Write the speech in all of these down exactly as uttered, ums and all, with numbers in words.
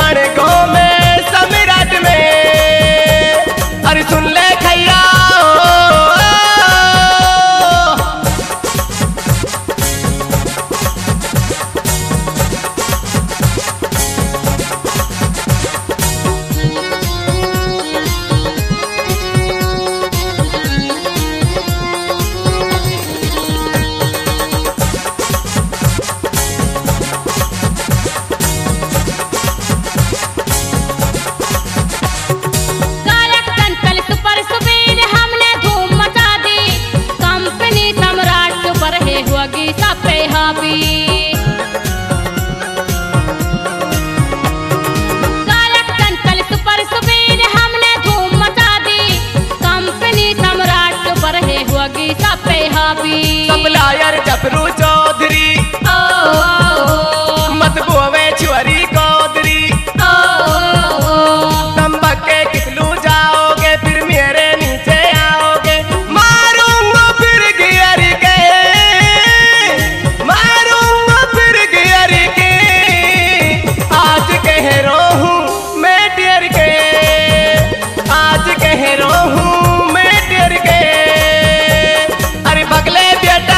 बड़े गाँव में समीराट में, अरे सुन ले खैया सप्लायर डबरू चौधरी ओ, ओ, ओ, मत बोवे छुअरी कौदरी ओ, ओ, ओ, तुम बक्के कितलू जाओगे फिर मेरे नीचे आओगे, मारूंगा फिर गियर के, मारूंगा फिर गियर के, आज कह रो हूँ मैं डियर के, आज कह रो हूँ मैं डियर के, अरे बगले बेटा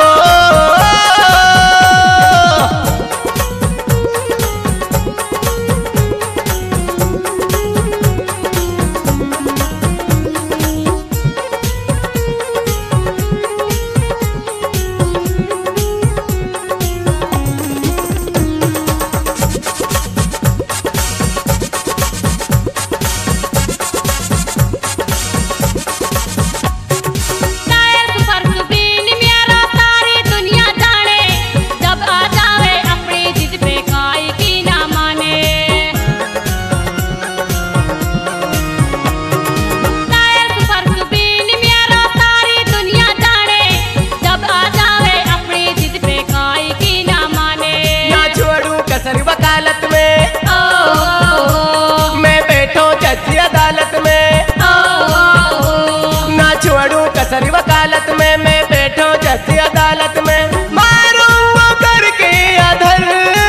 वकालत में ओ, ओ, ओ, मैं बैठो जज अदालत में ओ, ओ, ओ, ना छोड़ू कसर वकालत में, मैं बैठो जज अदालत में, मारूंगा करके अधर,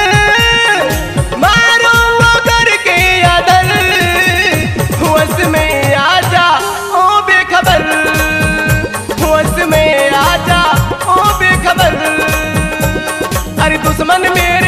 मारूंगा करके अधर, होश में आजा ओ बेखबर, होश में आजा ओ बेखबर, अरे दुश्मन मेरे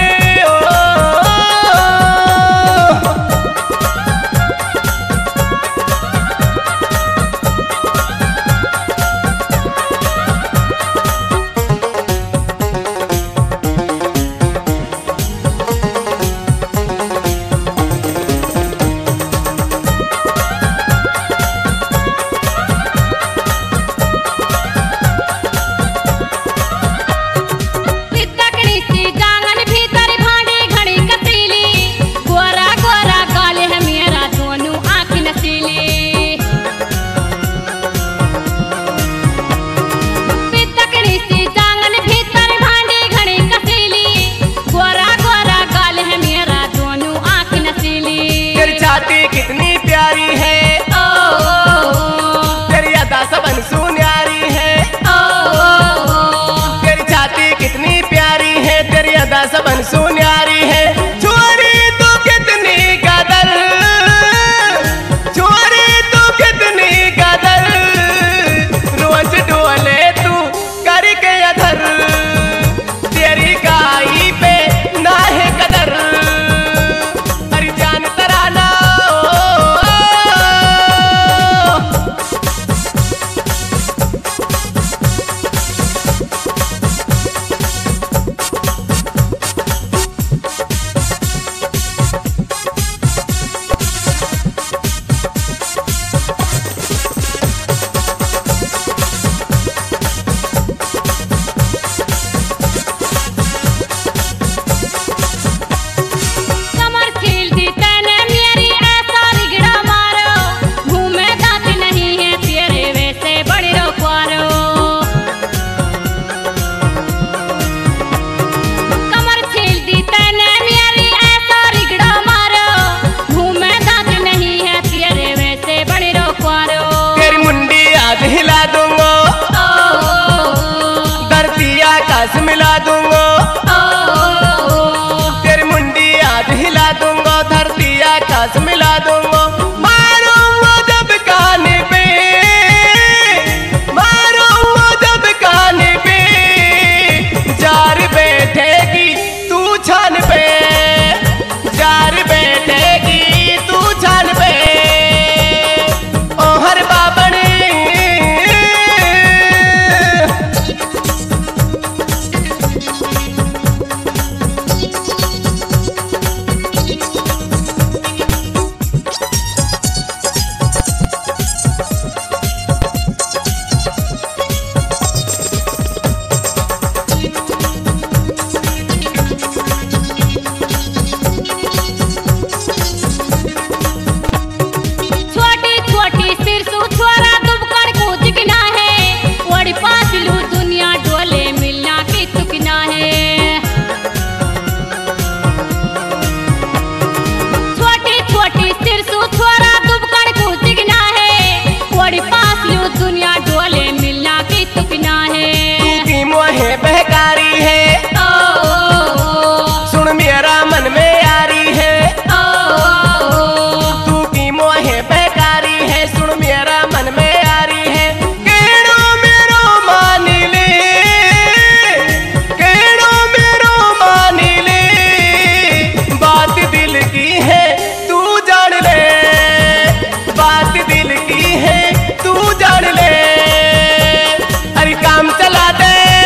कितनी प्यारी है ओ, ओ, ओ, तेरी अदा सबन सुन्यारी है ओ, ओ, ओ, तेरी छाती कितनी प्यारी है, तेरी अदा सबन सुन्यारी है, छोरी तू कितनी कदर, छोरी तू कितनी कदर, रोज डोले तू करके अधर, तेरी गाई पे ना है कदर, अरे जान तराना सांस मिला दूंगा। मारूंगा जब कान पे, मारूंगा जब कान पे, जार बैठेगी तू छान पे, जार बैठेगी तू छान पे। ओ हर बाबन बहकारी है, ओ, ओ, ओ, सुन मेरा मन में यारी है, ओ, ओ, ओ, तू की मोहे बहकारी है, सुन मेरा मन में यारी है। केड़ो मेरो मान ले, केड़ो मेरो मान ले, बात दिल की है तू जान ले, बात दिल की है तू जान ले। अरे काम चला दे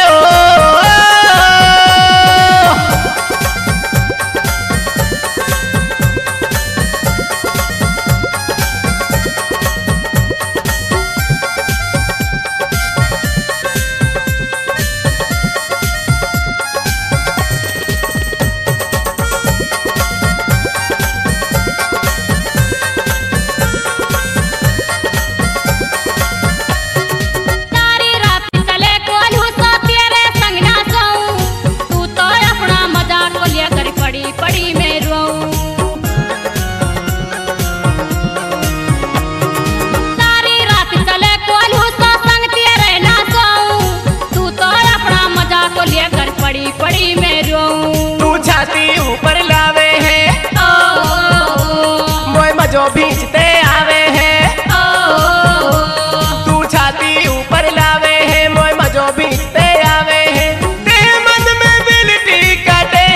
पड़ी में रोऊं। तू छाती ऊपर लावे है, ओ, ओ, ओ, मोय मजो भींचते आवे है, ओ, ओ, ओ, तू छाती ऊपर लावे है, मोय मजो भींचते आवे है। ते मन में बिलटी काटे,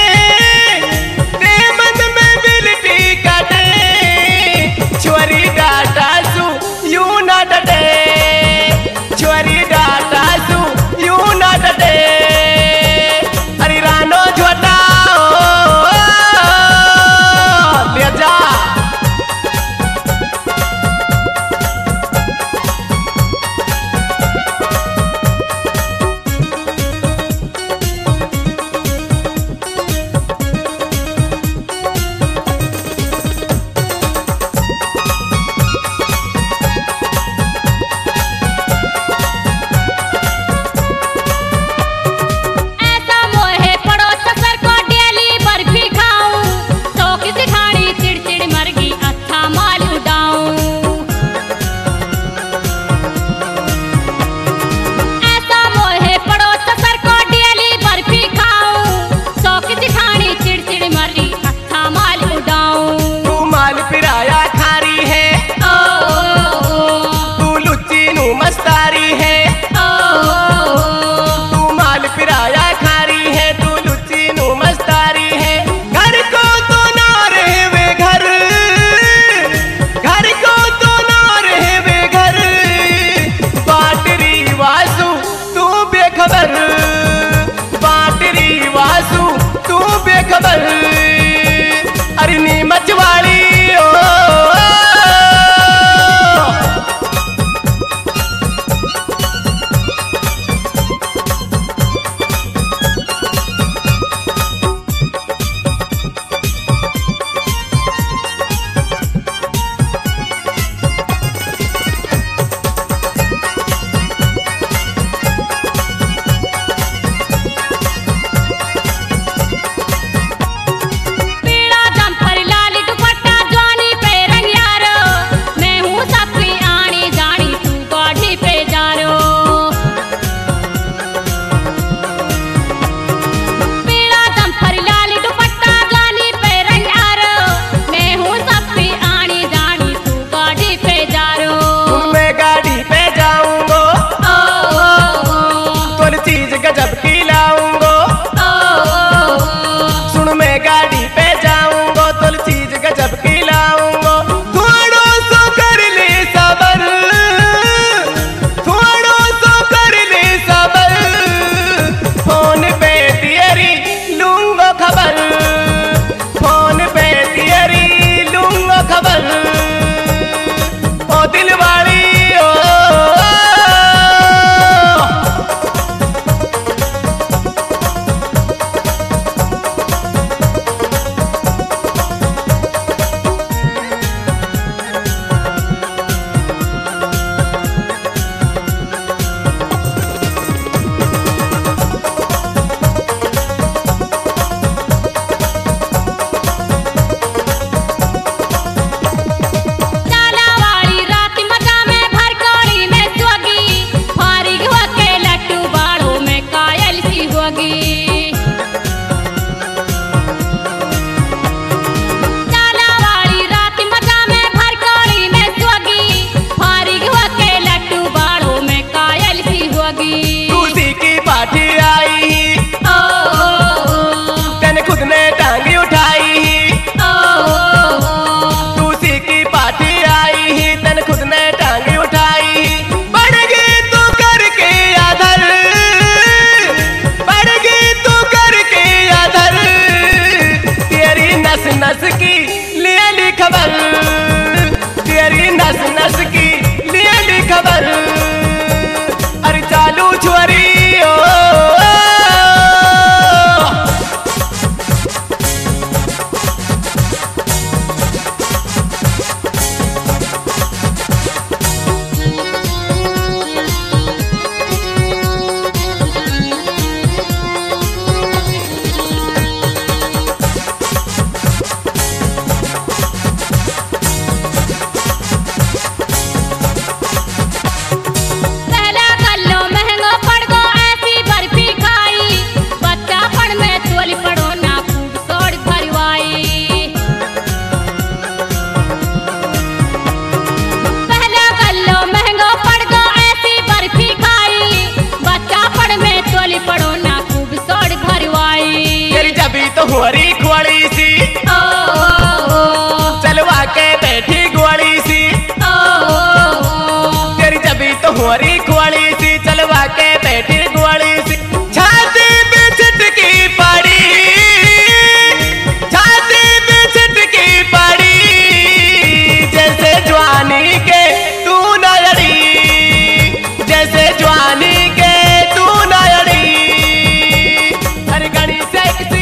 ते मन में बिलटी काटे, छोरी डाटा सू यूं ना डटे, छोरी डाटा सू यूं ना डटे। बेखबर अरे नीमच वाली ओ, पीड़ा जम पर लाल खबर, तेरी नस नस की लिए ली खबर। अरे चालू छुरी ओ, हुरी खुआड़ी सी ओ, ओ, ओ, चलवा के बैठी गुआड़ी सी ओ, ओ, ओ, तेरी जबी तो हुरी खुआड़ी सी चलवा के बैठी गुआड़ी सी। छाती पे छिटकी पड़ी, छाती पे छिटकी पड़ी, जैसे जवानी के तू नयड़ी, जैसे जवानी के तू नयड़ी। अरे गड़ी सेक्सी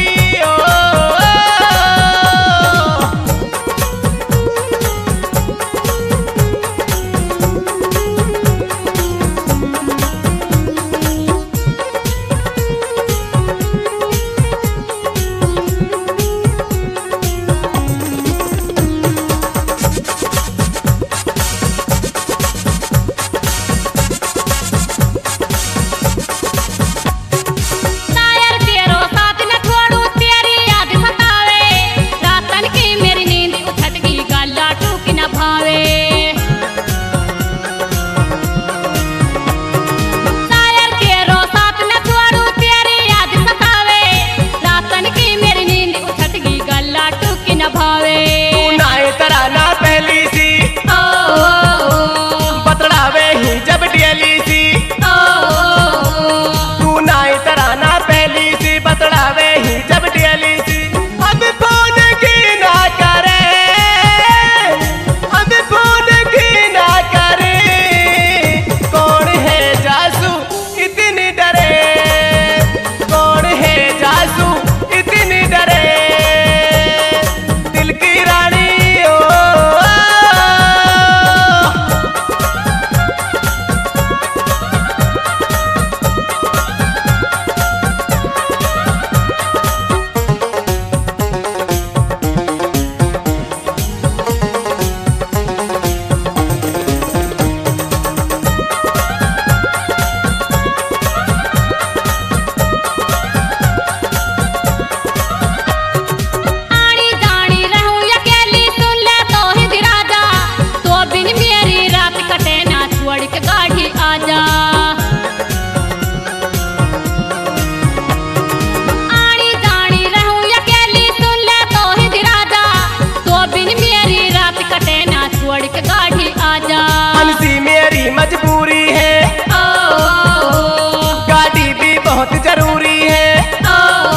मजबूरी है ओ, ओ, ओ, गाड़ी भी बहुत जरूरी है ओ,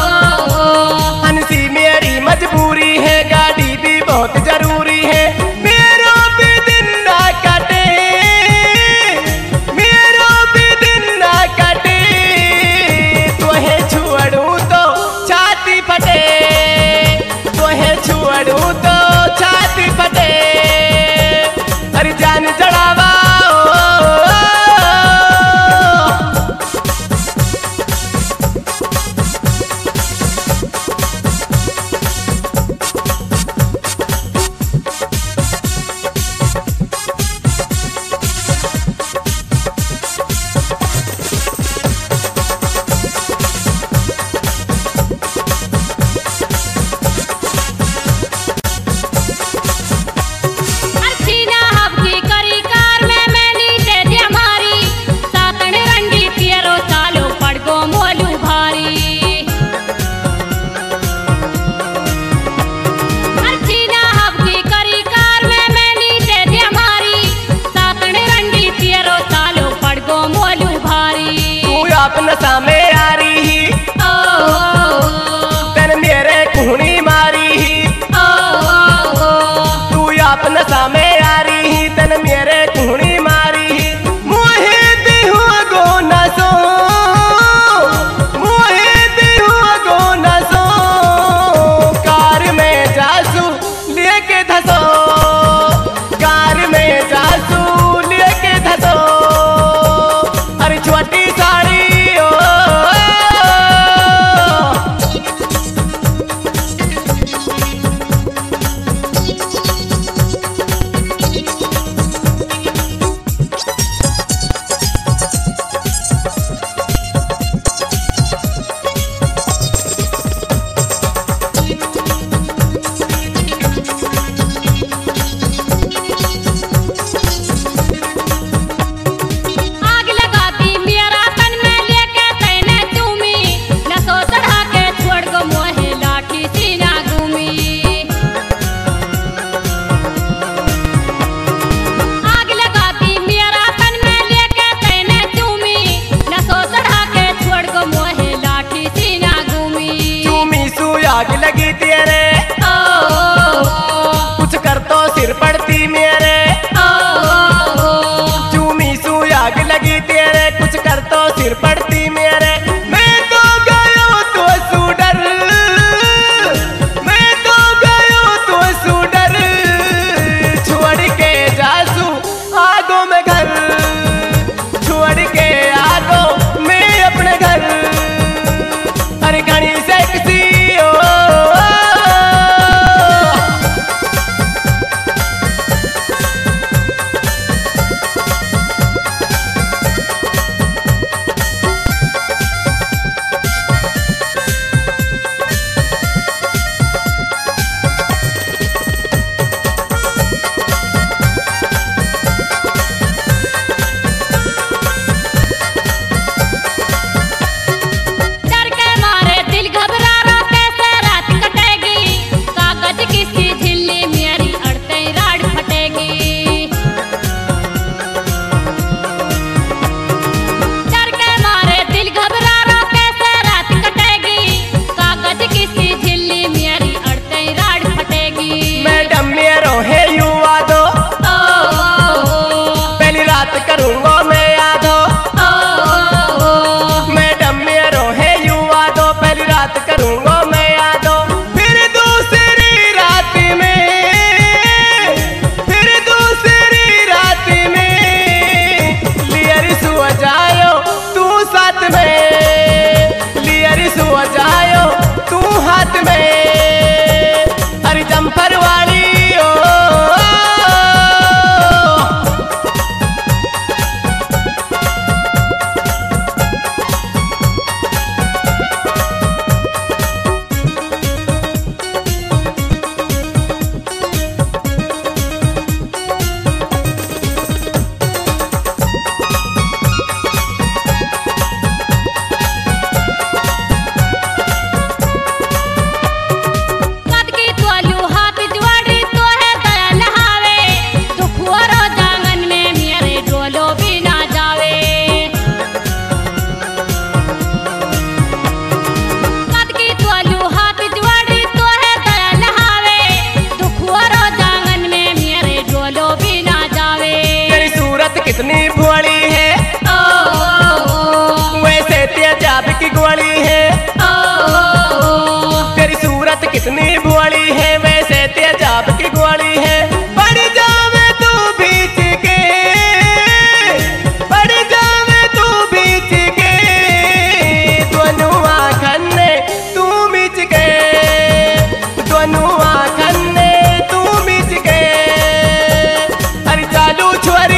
ओ, ओ, हंसी मेरी मजबूरी है, गाड़ी भी बहुत जरूरी है। मेरा भी दिन ना कटे, मेरा भी दिन ना कटे, तोहे छुअड़ू तो छाती फटे, तोहे छुअड़ू तो छाती फटे। बाप नशा में यारी ही तन मेरे कुहनी मारी ही मोहे दिहु गो नसो मोहे दिहु गो नसो कार में जासू लेके धसो कार में जासू लेके धसो अरे छोटी साड़ी ओ आग लगी तेरे ओ, कुछ कर तो सिर पड़ती मेरे ओ, चूमी सू आग लगी तेरे कुछ कर तो सिर पड़ती मेरे मैं तो गयो तो सुडर मैं तो गयो तो सुडर छोड़ के जासू आगो में घर छोड़ के आगो मैं अपने घर अरे घनी सेक्सी करूंगा मैं यादो मैडम मेरो है युवा दो पहली रात करूंगा मैं यादो फिर दूसरी रात में फिर दूसरी रात में लियर सुआ जायो तू साथ में लियर सुआ जायो तू हाथ में अरे जम्फर वाली कितनी भोली है ओ, वैसे तेजाब की गोली है ओ, तेरी सूरत कितनी भोली है वैसे तेजाब की गोली है पड़ जावे तू बीच के पड़ जावे तू बीच के दोनों आखन्ने तू बीच के दोनों आखन्ने तू बीच के अरे चालू छोरी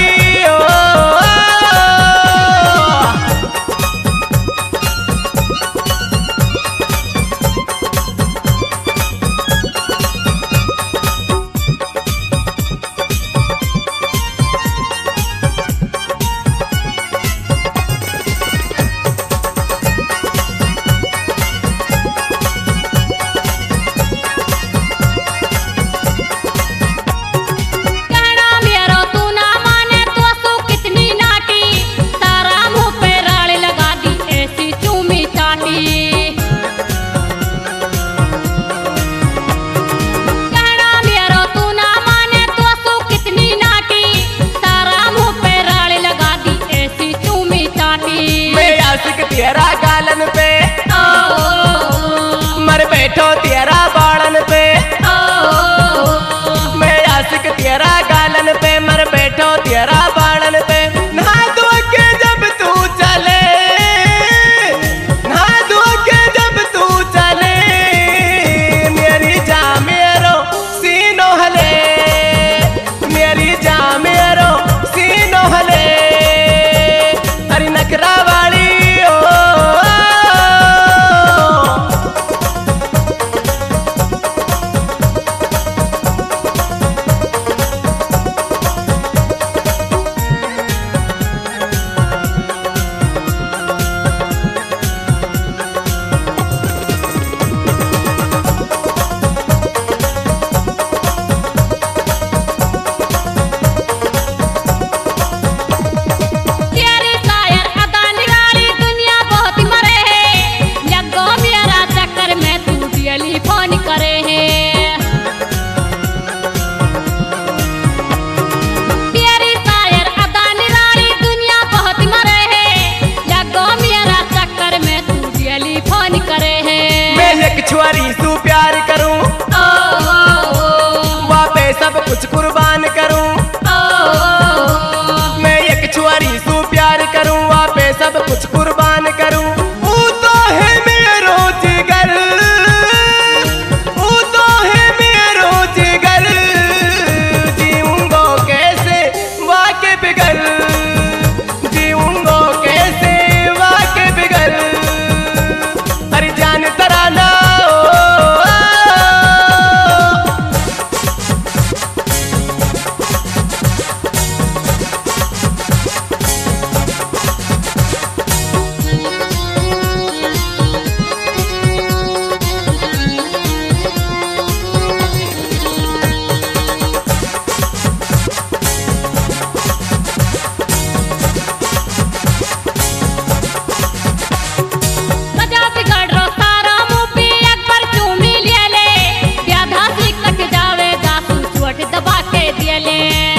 चोट दबा के दियले।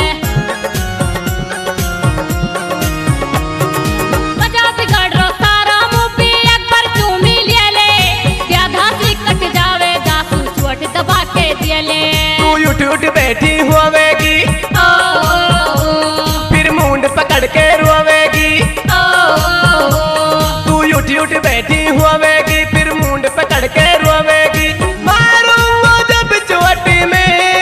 बजा बिगड़ रो सारा मुपी अकबर चूमी लियले, प्याधा सी कट जावे दासू चोट दबा के दियले। तू उठ उठ बैठी हुआवेगी, फिर मुंड पकड़ के रोवेगी। तू उठ उठ बैठी हुआवेगी, फिर मुंड पकड़ के रोवेगी। मारूंगा जब चोटी में,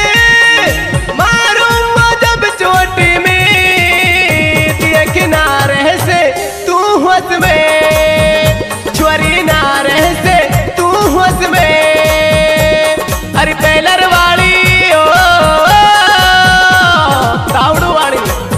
मारूंगा जब चोटी में, दिए किनारे से तू होश में, छोरी नारे से तू होश में। अरे पेलर वाली ओ तावड़ू वाली।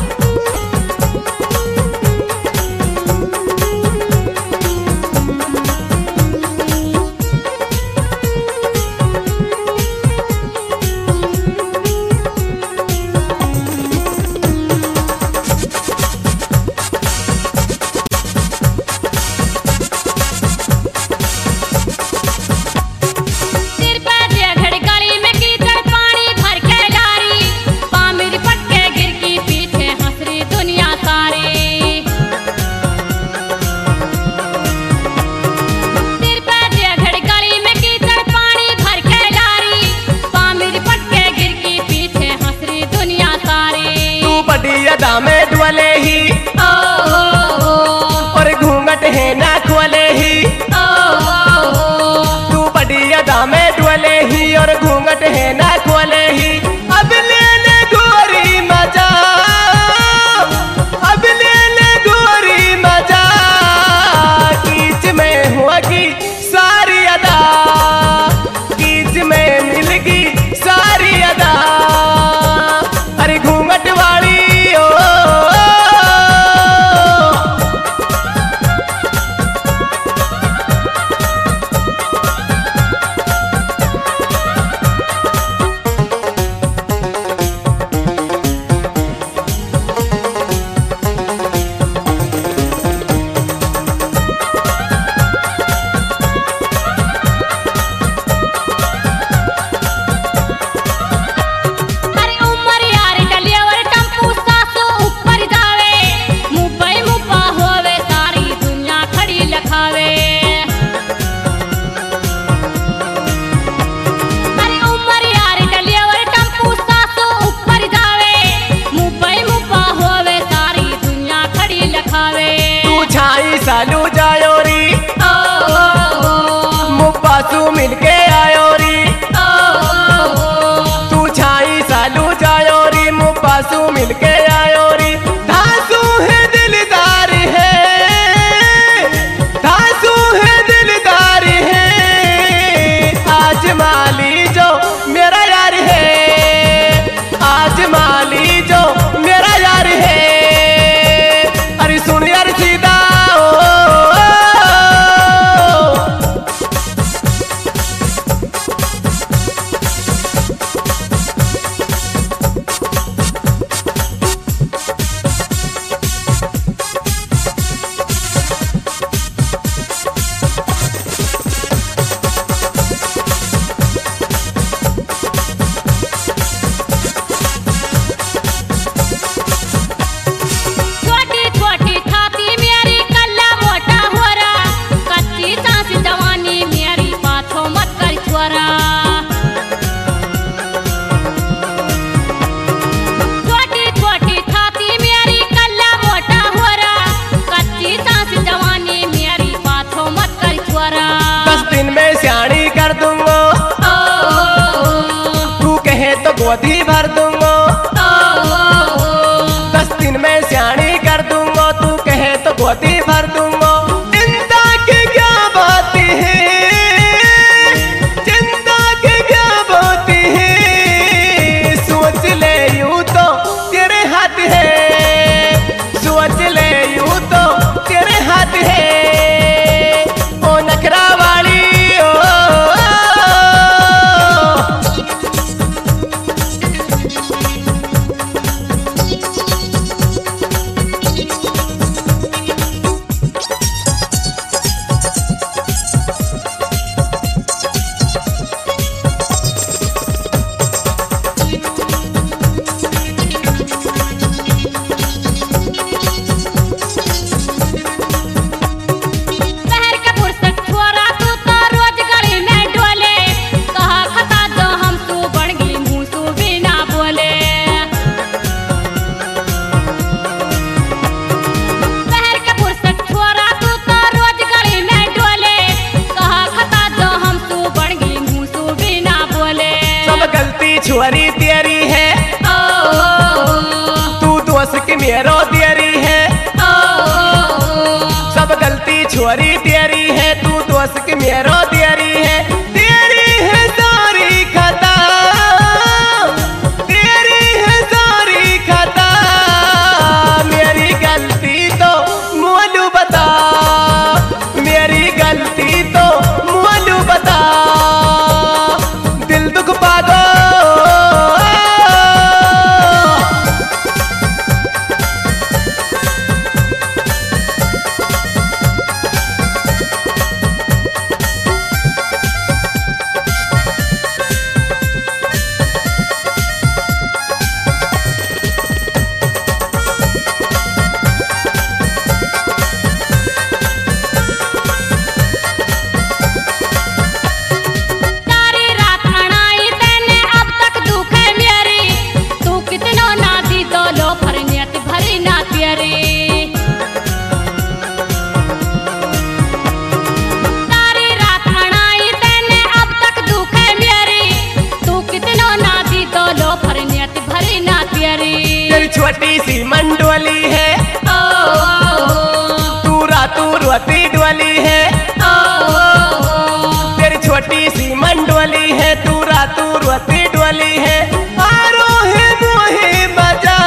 सिर पे जेघड़ गली में कीचड़ पानी भर के लारी, पामिर पटके गिर की पीछे हंसरी दुनिया सारी। सिर पे जेघड़ गली में कीचड़ पानी भर के लारी, पामिर पटके गिर की पीछे हंसरी दुनिया सारी। तू बड़ी अदा में डुअले ही, ओ ओ ओ और घूंघट है ना खोले ही। ओ ओ तू बड़ी अदा में डुअले ही, और घूंघट है ना खोले ही। अब ले ले गोरी मजा, अब ले ले गोरी मजा, कीच में होगी सारी अदा, कीच में मिलगी सारी अदा। अरे घूंघट वाली ओ अरे उमर यार डलिया और टम्पू सासू ऊपर जावे, मुंबई मुब्बा होवे सारी दुनिया खड़ी लखावे। अरे उमर यार डलिया और टम्पू सासू ऊपर जावे, मुंबई मुब्बा होवे सारी दुनिया खड़ी लखावे। तू छाई सालू जायो री, ओ ओ ओ मुब्बासू मिलके आयो री। ओ ओ ओ तू छाई सालू जायो री, मुब्बासू मिलके आयो री। धासू है दिलदार है, धासू है दिलदार है, आज माली जो मेरा यार है, आज माली जो मेरा यार है। अरे सुन यार सीधा ओ, ओ, ओ, छोटी छोटी छाती मेरी कल्ला मोटा हो रहा, कच्ची सांस जवानी मेरी पाछो मत कर छोरा। छोटी छोटी छाती मेरी कल्ला मोटा हो रहा, कच्ची सांस जवानी मेरी पाछो मत कर छोरा। दस दिन में सियाणी कर दूंगा, ओ ओ ओ तू कहे तो गोदी भर दूंगा। ओ ओ ओ दस दिन में सियाणी कर दूंगा, तू कहे तो गोदी भर दूंगा। चिंता की क्या बात है, चिंता की क्या बात है, सोच ले यूं तो तेरे हाथ है, सोच ले यूं तो तेरे हाथ है। ओ नखरा वाली ओ, ओ, ओ। मेरो दियरी है, ओ, ओ, ओ। सब गलती छोरी तेरी है, तू दोस्त की मेरो दियरी है, तेरी है सारी खता, तेरी है सारी खता, मेरी गलती तो मोलू बता, मेरी गलती तो मोलू बता, दिल दुख पागो छोटी सी मंडोली है, ओ, ओ, ओ। तू रातू रोती डोली है, ओ, ओ, ओ। तेरी छोटी सी मंडोली है, तू रातू रोती डोली है, आरो है मोहे बजा,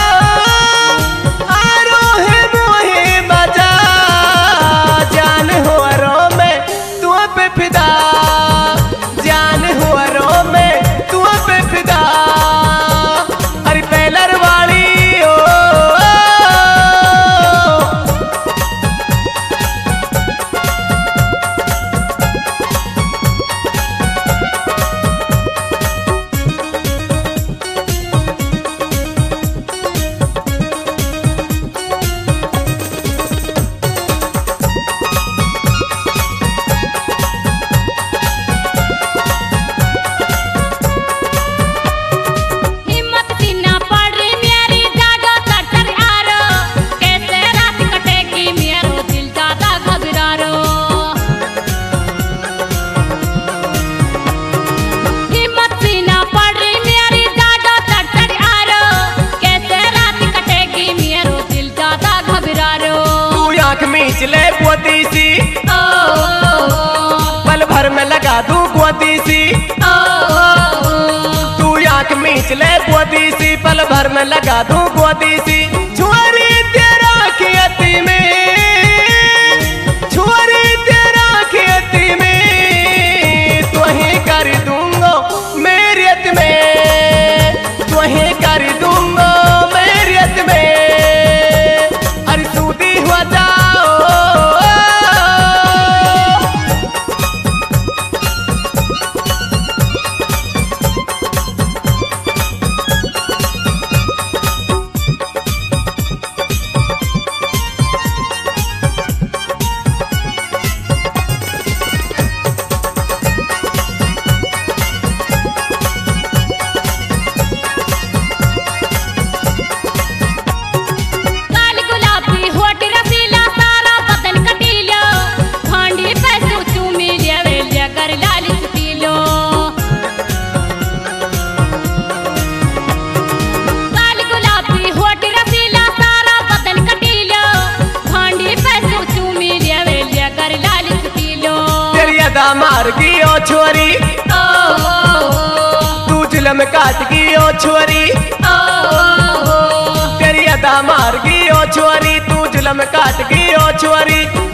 आरो है मोहे बजा, जान हो रो में तू पे फिदा, जान हो रो में तू पे फिदा, अरे पहलर वाली ले गोदी सी, ओ, ओ, ओ। पल भर में लगा दूं गोदी सी, ओ, ओ, ओ। तू आँख मीच ले गोदी सी, पल भर में लगा दूं गोदी सी, छुआरी तेरा खेती में, छुआरी तेरा खेती में, तुही कर दूंगा मेरियत में, तुही कर दूंगा मेरियत में, अरे सूदी हो जा मार की ओ छोरी, ओ, ओ, ओ। तू जुल्म काट की ओ छोरी, ओ, ओ, ओ। तेरी अदा मार की ओ छोरी, तू जुल्म काट की ओ छोरी,